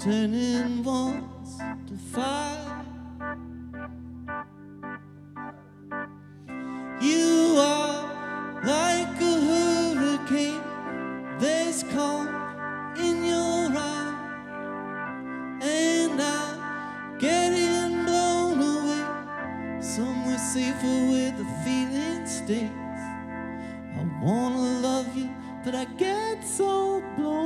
turning once to five. You are like a hurricane, there's calm in your eye, and I'm getting blown away somewhere safer where the feeling stays. I wanna love you, but I get so blown